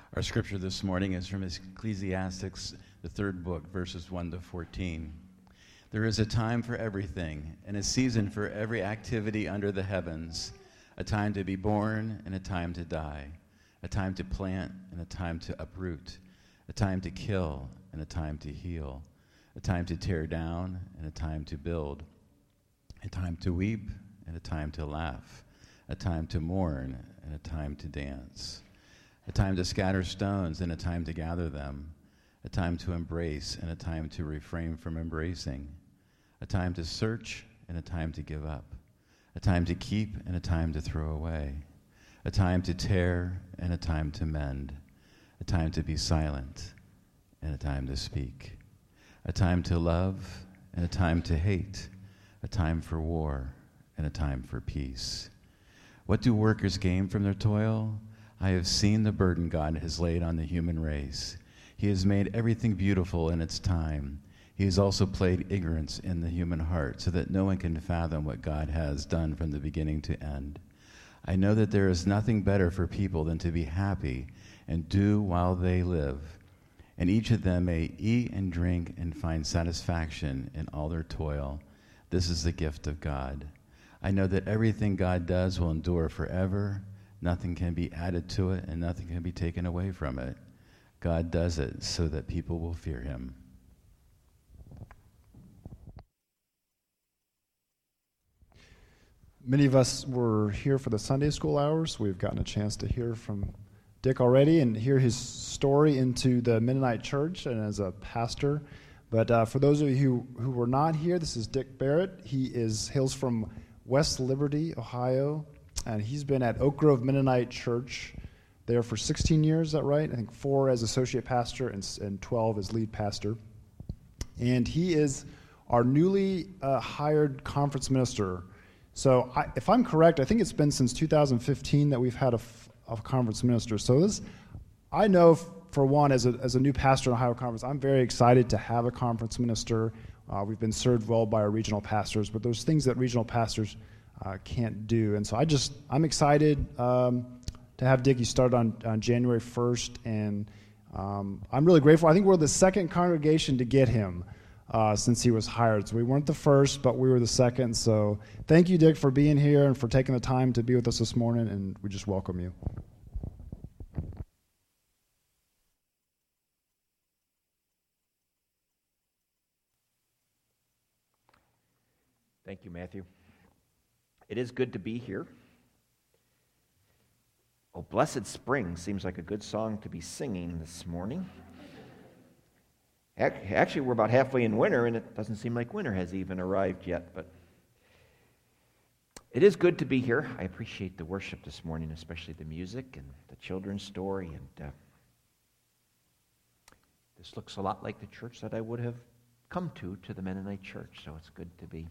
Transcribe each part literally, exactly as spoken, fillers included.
Our scripture this morning is from Ecclesiastes, the third book, verses one to fourteen. There is a time for everything, and a season for every activity under the heavens, a time to be born and a time to die, a time to plant and a time to uproot, a time to kill and a time to heal, a time to tear down and a time to build, a time to weep and a time to laugh, a time to mourn and a time to dance, a time to scatter stones and a time to gather them, a time to embrace and a time to refrain from embracing, a time to search and a time to give up, a time to keep and a time to throw away, a time to tear and a time to mend, a time to be silent and a time to speak, a time to love and a time to hate, a time for war and a time for peace. What do workers gain from their toil? I have seen the burden God has laid on the human race. He has made everything beautiful in its time. He has also played ignorance in the human heart so that no one can fathom what God has done from the beginning to end. I know that there is nothing better for people than to be happy and do while they live, and each of them may eat and drink and find satisfaction in all their toil. This is the gift of God. I know that everything God does will endure forever. Nothing can be added to it, and nothing can be taken away from it. God does it so that people will fear him. Many of us were here for the Sunday school hours. We've gotten a chance to hear from Dick already and hear his story into the Mennonite Church and as a pastor. But uh, for those of you who, who were not here, this is Dick Barrett. He is hails from West Liberty, Ohio. And he's been at Oak Grove Mennonite Church there for sixteen years, is that right? I think four as associate pastor and, and twelve as lead pastor. And he is our newly uh, hired conference minister. So I, if I'm correct, I think it's been since two thousand fifteen that we've had a, a conference minister. So this, I know, f- for one, as a, as a new pastor in Ohio Conference, I'm very excited to have a conference minister. Uh, we've been served well by our regional pastors, but there's things that regional pastors Uh, can't do. And so I just, I'm excited um, to have Dickie start on, on January first, and um, I'm really grateful. I think we're the second congregation to get him uh, since he was hired. So we weren't the first, but we were the second. So thank you, Dick, for being here and for taking the time to be with us this morning, and we just welcome you. Thank you, Matthew. It is good to be here. Oh, Blessed Spring seems like a good song to be singing this morning. Actually, we're about halfway in winter, and it doesn't seem like winter has even arrived yet, but it is good to be here. I appreciate the worship this morning, especially the music and the children's story, and uh, this looks a lot like the church that I would have come to, to the Mennonite Church, so it's good to be.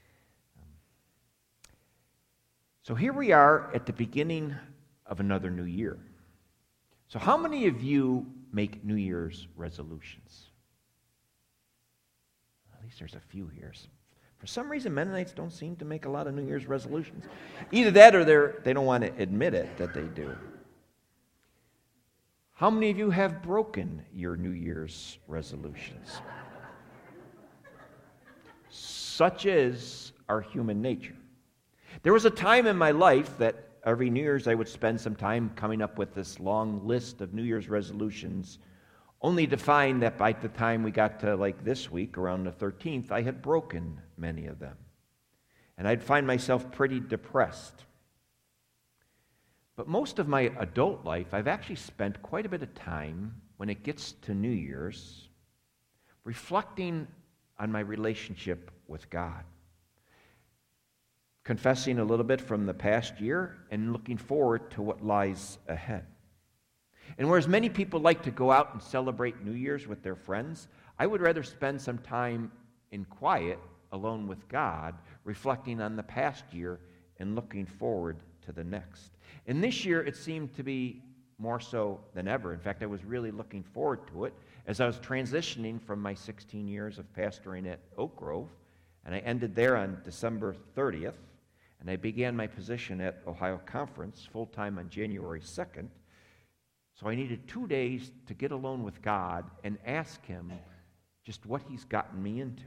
So here we are at the beginning of another new year. So how many of you make New Year's resolutions? At least there's a few here. For some reason, Mennonites don't seem to make a lot of New Year's resolutions. Either that or they're, they don't want to admit it that they do. How many of you have broken your New Year's resolutions? Such is our human nature. There was a time in my life that every New Year's I would spend some time coming up with this long list of New Year's resolutions, only to find that by the time we got to like this week, around the thirteenth, I had broken many of them. And I'd find myself pretty depressed. But most of my adult life, I've actually spent quite a bit of time, when it gets to New Year's, reflecting on my relationship with God. Confessing a little bit from the past year and looking forward to what lies ahead. And whereas many people like to go out and celebrate New Year's with their friends, I would rather spend some time in quiet, alone with God, reflecting on the past year and looking forward to the next. And this year, it seemed to be more so than ever. In fact, I was really looking forward to it as I was transitioning from my sixteen years of pastoring at Oak Grove, and I ended there on December thirtieth. And I began my position at Ohio Conference full-time on January second. So I needed two days to get alone with God and ask him just what he's gotten me into.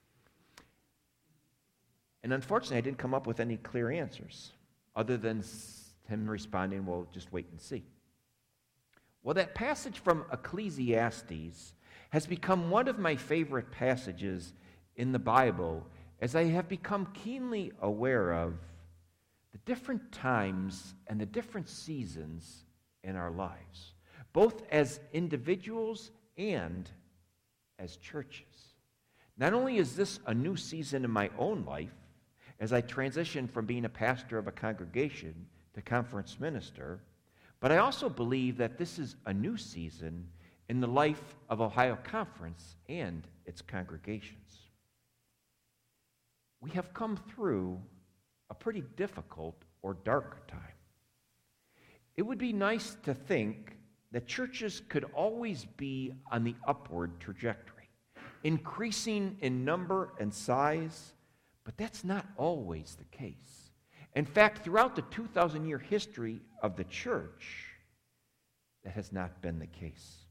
And unfortunately, I didn't come up with any clear answers other than him responding, well, just wait and see. Well, that passage from Ecclesiastes has become one of my favorite passages in the Bible as I have become keenly aware of the different times and the different seasons in our lives, both as individuals and as churches. Not only is this a new season in my own life, as I transition from being a pastor of a congregation to conference minister, but I also believe that this is a new season in the life of Ohio Conference and its congregations. We have come through a pretty difficult or dark time. It would be nice to think that churches could always be on the upward trajectory, increasing in number and size, but that's not always the case. In fact, throughout the two thousand year history of the church, that has not been the case.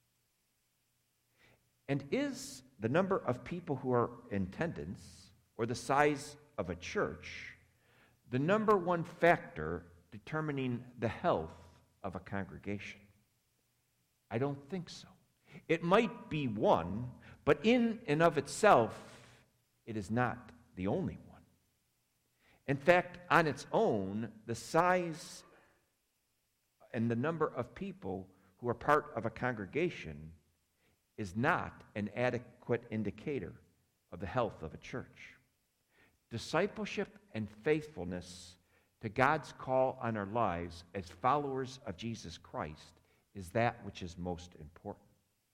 And is the number of people who are in attendance or the size of a church the number one factor determining the health of a congregation? I don't think so. It might be one, but in and of itself, it is not the only one. In fact, on its own, the size and the number of people who are part of a congregation is not an adequate indicator of the health of a church. Discipleship and faithfulness to God's call on our lives as followers of Jesus Christ is that which is most important.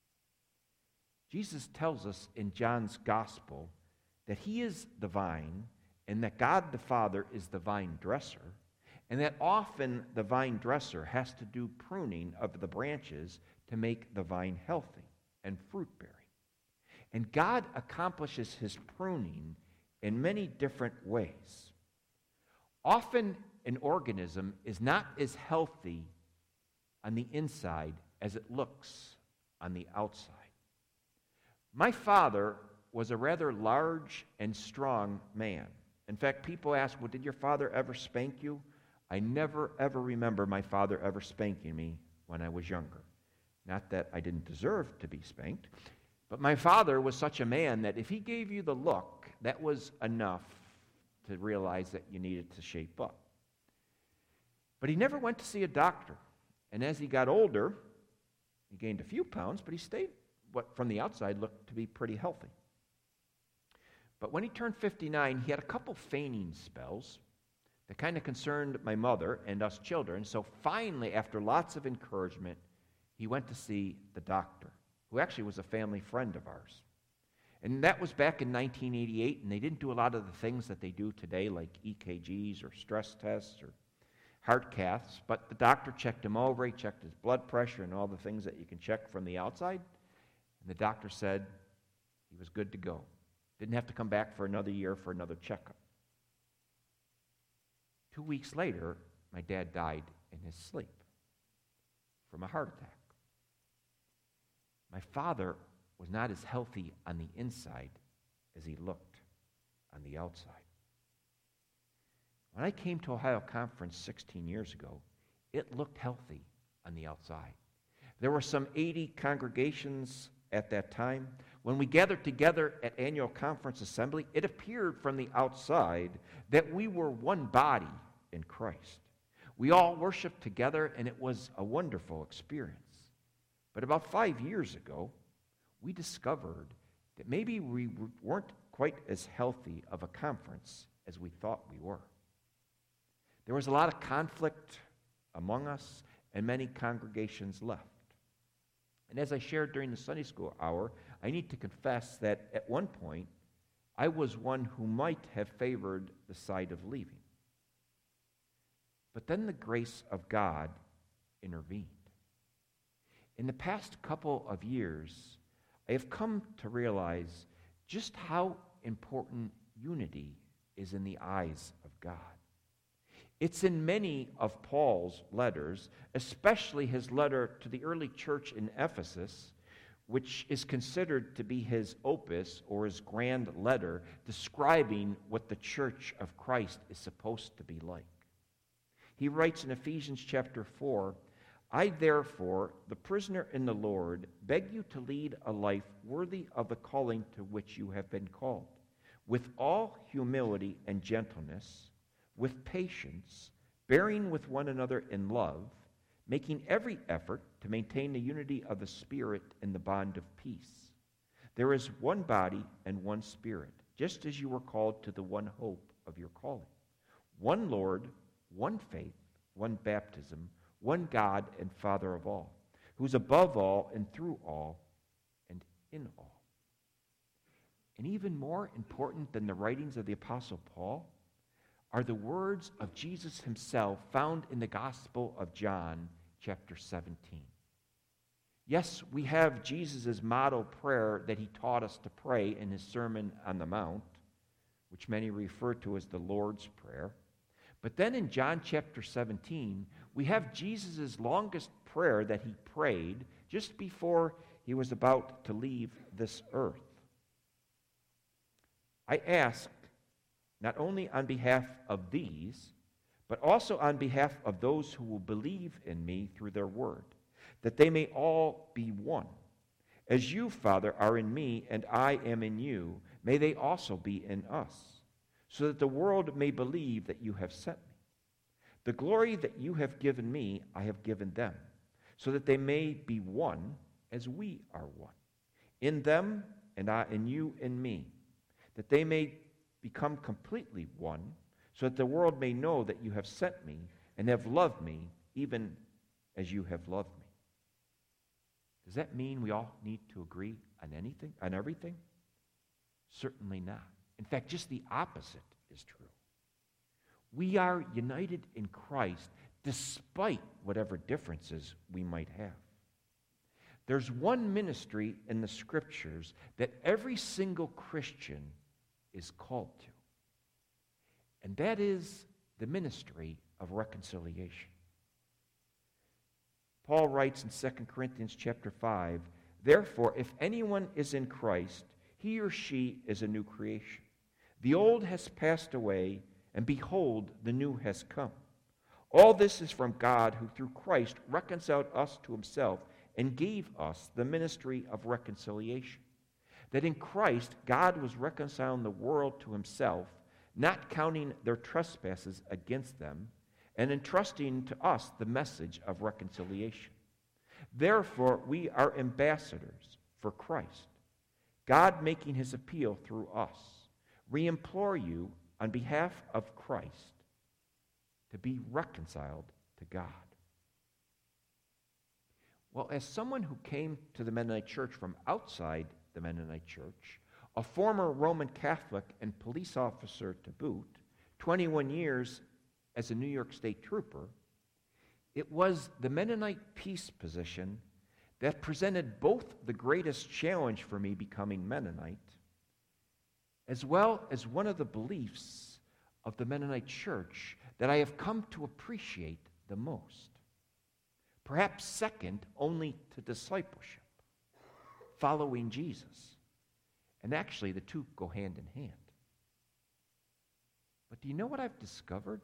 Jesus tells us in John's Gospel that he is the vine and that God the Father is the vine dresser, and that often the vine dresser has to do pruning of the branches to make the vine healthy and fruit-bearing. And God accomplishes his pruning in many different ways. Often an organism is not as healthy on the inside as it looks on the outside. My father was a rather large and strong man. In fact, people ask, well, did your father ever spank you? I never, ever remember my father ever spanking me when I was younger. Not that I didn't deserve to be spanked, but my father was such a man that if he gave you the look, that was enough to realize that you needed to shape up. But he never went to see a doctor. And as he got older, he gained a few pounds, but he stayed what from the outside looked to be pretty healthy. But when he turned fifty-nine, he had a couple fainting spells that kind of concerned my mother and us children. So finally, after lots of encouragement, he went to see the doctor, who actually was a family friend of ours. And that was back in nineteen eighty-eight, and they didn't do a lot of the things that they do today, like E K Gs or stress tests or heart caths, but the doctor checked him over, he checked his blood pressure and all the things that you can check from the outside, and the doctor said he was good to go. Didn't have to come back for another year for another checkup. Two weeks later, my dad died in his sleep from a heart attack. My father was not as healthy on the inside as he looked on the outside. When I came to Ohio Conference sixteen years ago, it looked healthy on the outside. There were some eighty congregations at that time. When we gathered together at annual conference assembly, it appeared from the outside that we were one body in Christ. We all worshiped together, and it was a wonderful experience. But about five years ago, we discovered that maybe we weren't quite as healthy of a conference as we thought we were. There was a lot of conflict among us, and many congregations left. And as I shared during the Sunday school hour, I need to confess that at one point, I was one who might have favored the side of leaving. But then the grace of God intervened. In the past couple of years, I have come to realize just how important unity is in the eyes of God. It's in many of Paul's letters, especially his letter to the early church in Ephesus, which is considered to be his opus or his grand letter describing what the church of Christ is supposed to be like. He writes in Ephesians chapter four, I therefore, the prisoner in the Lord, beg you to lead a life worthy of the calling to which you have been called, with all humility and gentleness, with patience, bearing with one another in love, making every effort to maintain the unity of the Spirit in the bond of peace. There is one body and one Spirit, just as you were called to the one hope of your calling. One Lord, one faith, one baptism, one God and Father of all, who is above all and through all and in all. And even more important than the writings of the Apostle Paul are the words of Jesus himself found in the Gospel of John, chapter seventeen. Yes, we have Jesus' model prayer that he taught us to pray in his Sermon on the Mount, which many refer to as the Lord's Prayer. But then in John chapter seventeen, we have Jesus' longest prayer that he prayed just before he was about to leave this earth. I ask, not only on behalf of these, but also on behalf of those who will believe in me through their word, that they may all be one. As you, Father, are in me and I am in you, may they also be in us, so that the world may believe that you have sent me. The glory that you have given me, I have given them, so that they may be one as we are one. In them and I and you in me, that they may become completely one, so that the world may know that you have sent me and have loved me even as you have loved me. Does that mean we all need to agree on anything, on everything? Certainly not. In fact, just the opposite is true. We are united in Christ despite whatever differences we might have. There's one ministry in the Scriptures that every single Christian is called to, and that is the ministry of reconciliation. Paul writes in Second Corinthians chapter five, therefore, if anyone is in Christ, he or she is a new creation. The old has passed away, and behold, the new has come. All this is from God, who through Christ reconciled us to himself and gave us the ministry of reconciliation. That in Christ God was reconciling the world to himself, not counting their trespasses against them, and entrusting to us the message of reconciliation. Therefore, we are ambassadors for Christ, God making his appeal through us. We implore you on behalf of Christ to be reconciled to God. Well, as someone who came to the Mennonite Church from outside the Mennonite Church, a former Roman Catholic and police officer to boot, twenty-one years as a New York State trooper, it was the Mennonite peace position that presented both the greatest challenge for me becoming Mennonite, as well as one of the beliefs of the Mennonite Church that I have come to appreciate the most. Perhaps second only to discipleship, following Jesus. And actually, the two go hand in hand. But do you know what I've discovered?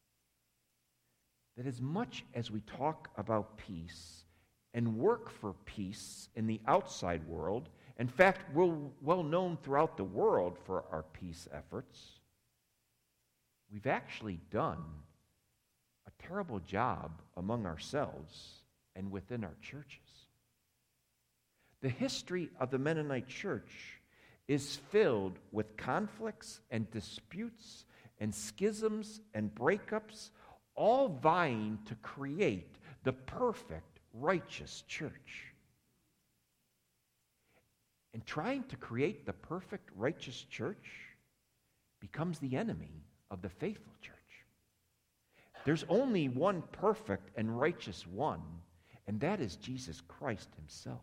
That as much as we talk about peace and work for peace in the outside world, in fact, we're well known throughout the world for our peace efforts, we've actually done a terrible job among ourselves and within our churches. The history of the Mennonite Church is filled with conflicts and disputes and schisms and breakups, all vying to create the perfect, righteous church. And trying to create the perfect, righteous church becomes the enemy of the faithful church. There's only one perfect and righteous one, and that is Jesus Christ himself.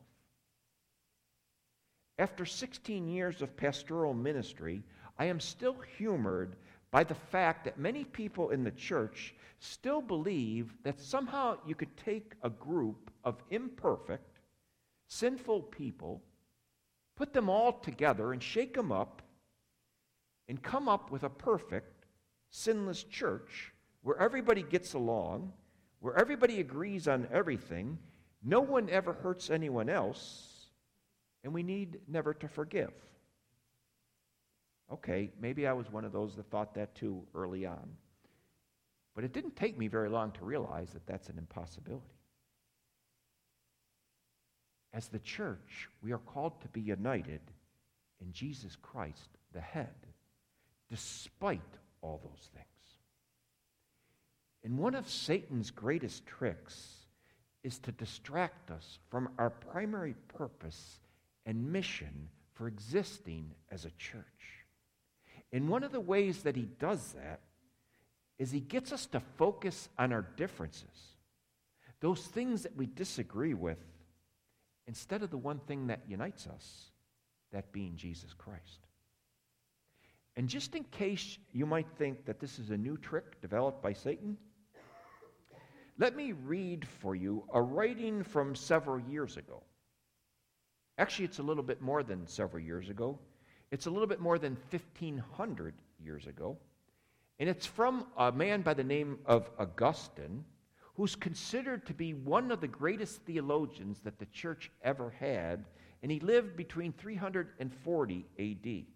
After sixteen years of pastoral ministry, I am still humored by the fact that many people in the church still believe that somehow you could take a group of imperfect, sinful people, put them all together and shake them up, and come up with a perfect, sinless church where everybody gets along, where everybody agrees on everything, no one ever hurts anyone else, and we need never to forgive. Okay, maybe I was one of those that thought that too early on. But it didn't take me very long to realize that that's an impossibility. As the church, we are called to be united in Jesus Christ, the head, despite all those things. And one of Satan's greatest tricks is to distract us from our primary purpose and mission for existing as a church. And one of the ways that he does that is he gets us to focus on our differences, those things that we disagree with, instead of the one thing that unites us, that being Jesus Christ. And just in case you might think that this is a new trick developed by Satan, let me read for you a writing from several years ago. Actually, it's a little bit more than several years ago. It's a little bit more than fifteen hundred years ago. And it's from a man by the name of Augustine, who's considered to be one of the greatest theologians that the church ever had, and he lived between three hundred forty A D.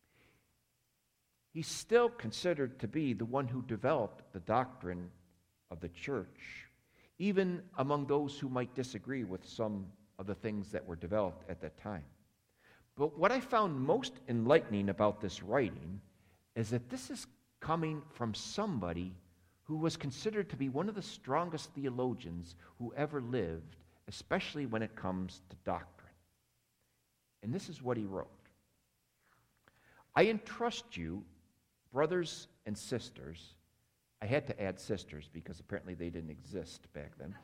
He's still considered to be the one who developed the doctrine of the church, even among those who might disagree with some of the things that were developed at that time. But what I found most enlightening about this writing is that this is coming from somebody who was considered to be one of the strongest theologians who ever lived, especially when it comes to doctrine. And this is what he wrote. I entrust you, brothers and sisters. I had to add sisters because apparently they didn't exist back then.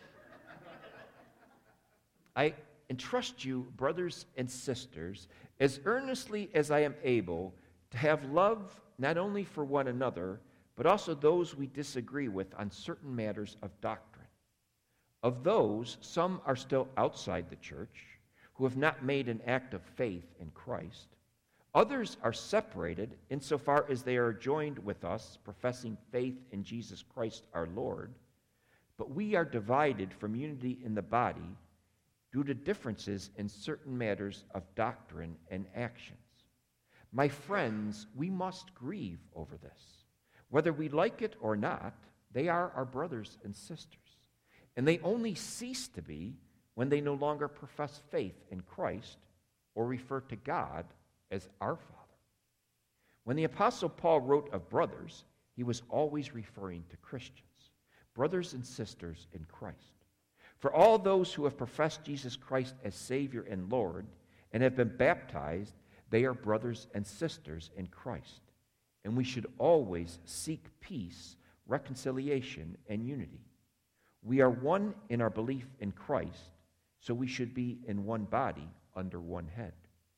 I entrust you, brothers and sisters, as earnestly as I am able, to have love not only for one another, but also those we disagree with on certain matters of doctrine. Of those, some are still outside the church, who have not made an act of faith in Christ. Others are separated insofar as they are joined with us, professing faith in Jesus Christ our Lord. But we are divided from unity in the body due to differences in certain matters of doctrine and actions. My friends, we must grieve over this. Whether we like it or not, they are our brothers and sisters. And they only cease to be when they no longer profess faith in Christ or refer to God as our Father. When the Apostle Paul wrote of brothers, he was always referring to Christians, brothers and sisters in Christ. For all those who have professed Jesus Christ as Savior and Lord and have been baptized, they are brothers and sisters in Christ. And we should always seek peace, reconciliation, and unity. We are one in our belief in Christ, so we should be in one body under one head.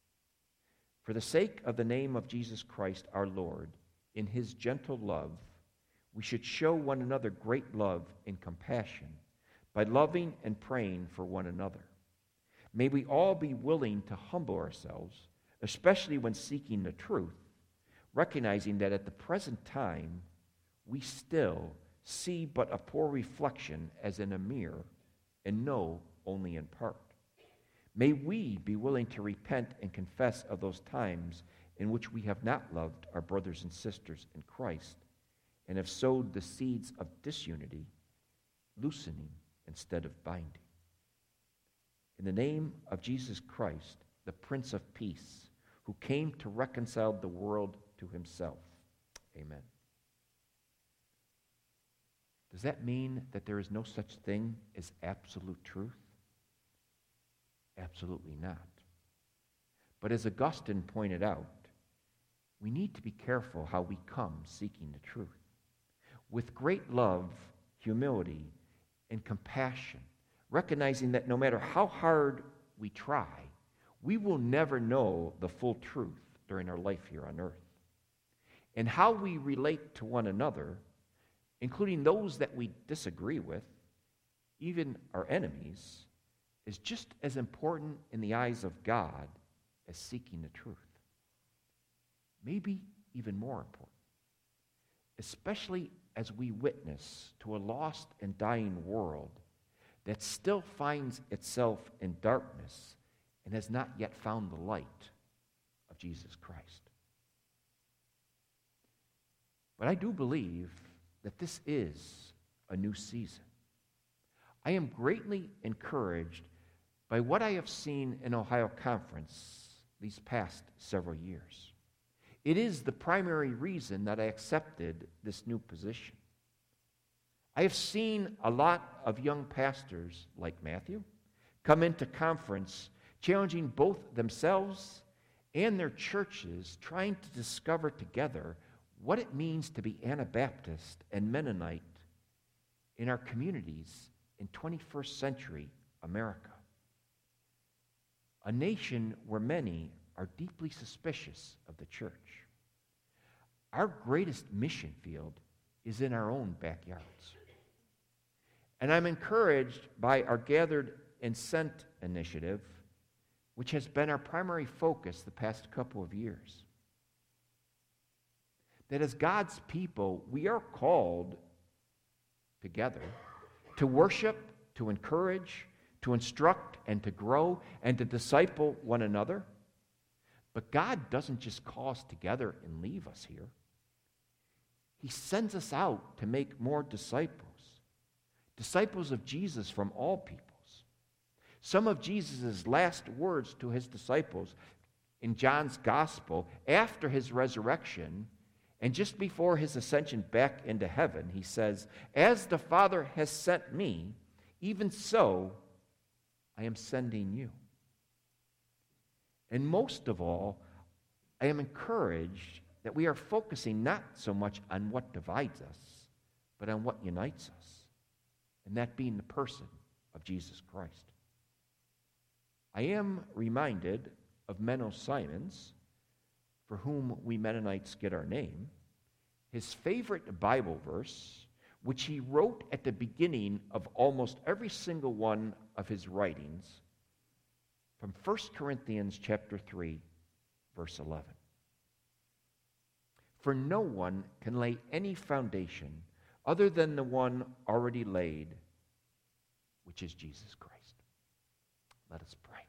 For the sake of the name of Jesus Christ our Lord, in his gentle love, we should show one another great love and compassion by loving and praying for one another. May we all be willing to humble ourselves, especially when seeking the truth, recognizing that at the present time, we still see but a poor reflection as in a mirror and know only in part. May we be willing to repent and confess of those times in which we have not loved our brothers and sisters in Christ and have sowed the seeds of disunity, loosening instead of binding. In the name of Jesus Christ, the Prince of Peace, who came to reconcile the world to himself. Amen. Does that mean that there is no such thing as absolute truth? Absolutely not. But as Augustine pointed out, we need to be careful how we come seeking the truth. With great love, humility, and compassion, recognizing that no matter how hard we try, we will never know the full truth during our life here on earth. and how we relate to one another, including those that we disagree with, even our enemies, is just as important in the eyes of God as seeking the truth. Maybe even more important, especially as we witness to a lost and dying world that still finds itself in darkness and has not yet found the light of Jesus Christ. But I do believe that this is a new season. I am greatly encouraged by what I have seen in Ohio Conference these past several years. It is the primary reason that I accepted this new position. I have seen a lot of young pastors like Matthew come into conference challenging both themselves and their churches, trying to discover together what it means to be Anabaptist and Mennonite in our communities in twenty-first century America, a nation where many are deeply suspicious of the church. Our greatest mission field is in our own backyards. And I'm encouraged by our Gathered and Sent initiative, which has been our primary focus the past couple of years. That as God's people, we are called together to worship, to encourage, to instruct, and to grow, and to disciple one another. But God doesn't just call us together and leave us here. He sends us out to make more disciples, disciples of Jesus from all peoples. Some of Jesus' last words to his disciples in John's Gospel after his resurrection and just before his ascension back into heaven, he says, "As the Father has sent me, even so I am sending you." And most of all, I am encouraged that we are focusing not so much on what divides us, but on what unites us, and that being the person of Jesus Christ. I am reminded of Menno Simons, for whom we Mennonites get our name, his favorite Bible verse, which he wrote at the beginning of almost every single one of his writings, from First Corinthians chapter three, verse eleven. "For no one can lay any foundation other than the one already laid, which is Jesus Christ." Let us pray.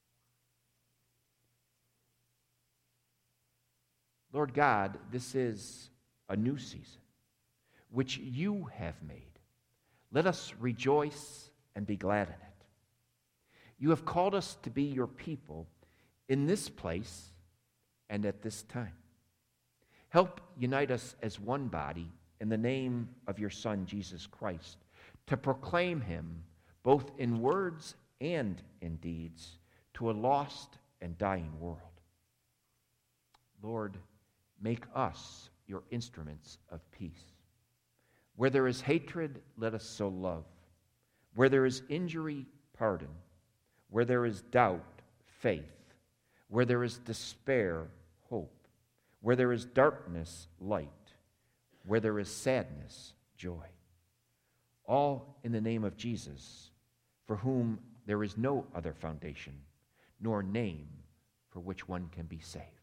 Lord God, this is a new season, which you have made. Let us rejoice and be glad in it. You have called us to be your people in this place and at this time. Help unite us as one body in the name of your Son, Jesus Christ, to proclaim him both in words and in deeds to a lost and dying world. Lord, make us your instruments of peace. Where there is hatred, let us sow love. Where there is injury, pardon. Where there is doubt, faith. Where there is despair, hope. Where there is darkness, light. Where there is sadness, joy. All in the name of Jesus, for whom there is no other foundation, nor name for which one can be saved.